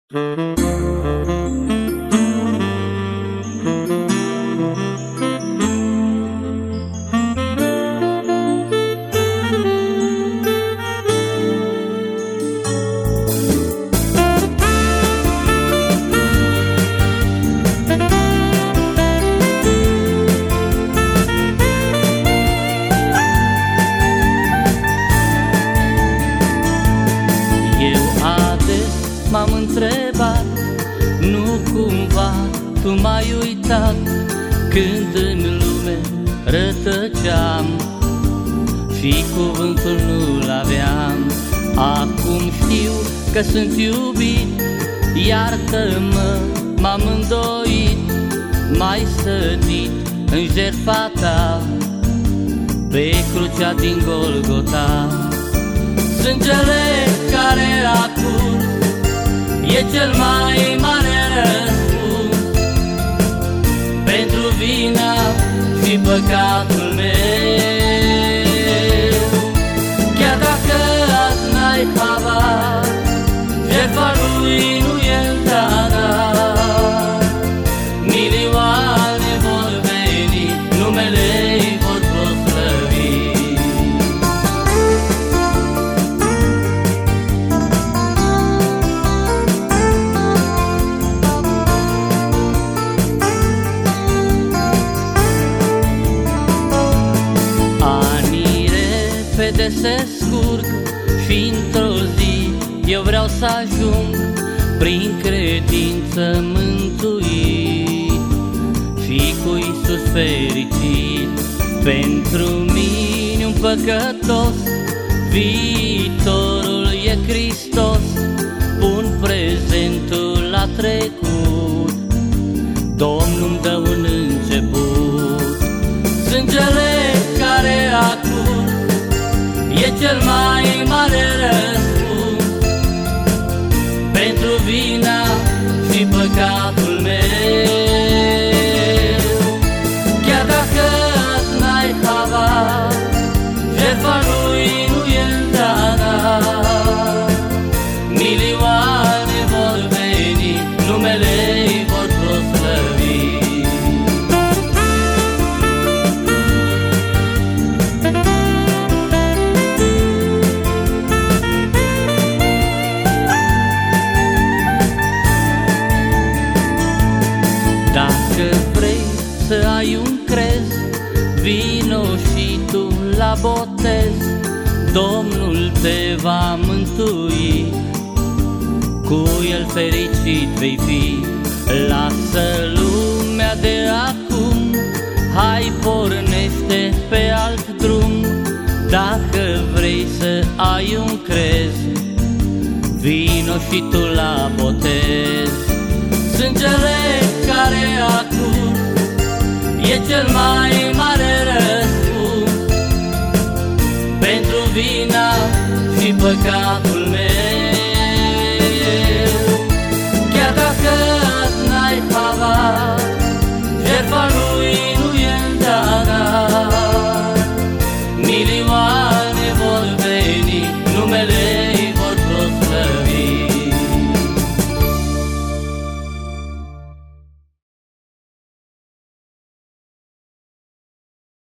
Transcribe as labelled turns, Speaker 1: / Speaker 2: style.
Speaker 1: M-am întrebat, nu cumva tu m-ai uitat când în lume rătăceam și cuvântul nu-l aveam. Acum știu că sunt iubit, iartă-mă, m-am îndoit, m-ai sădit în jertfa ta pe crucea din Golgota. Sângele care a curs e cel mai mare răspuns pentru vina și păcatul meu. Chiar dacă azi n-ai habar, jertfa lui nu e zadar. Milioane vor veni, numele-i vor proslăvi. Repede se scurg și într-o zi eu vreau să ajung prin credință mântuit și cu Iisus fericit. Pentru mine un păcătos, viitorul e Hristos. Pun prezentul la trecut, Domnul-mi dă un început. Sângele care a curs e cel mai mare răspuns pentru vina și păcatul meu. Chiar dacă azi n-ai habar, jertfa lui nu e zadar. Milioane vor veni, numele-i vor proslăvi. Dacă vrei să ai un crez, vino și tu la botez. Domnul te va mântui, cu el fericit vei fi. Lasă lumea de acum, hai pornește pe alt drum. Dacă vrei să ai un crez, vino și tu la botez. Sângele care a curs e cel mai mare răspuns pentru vina și păcatul meu.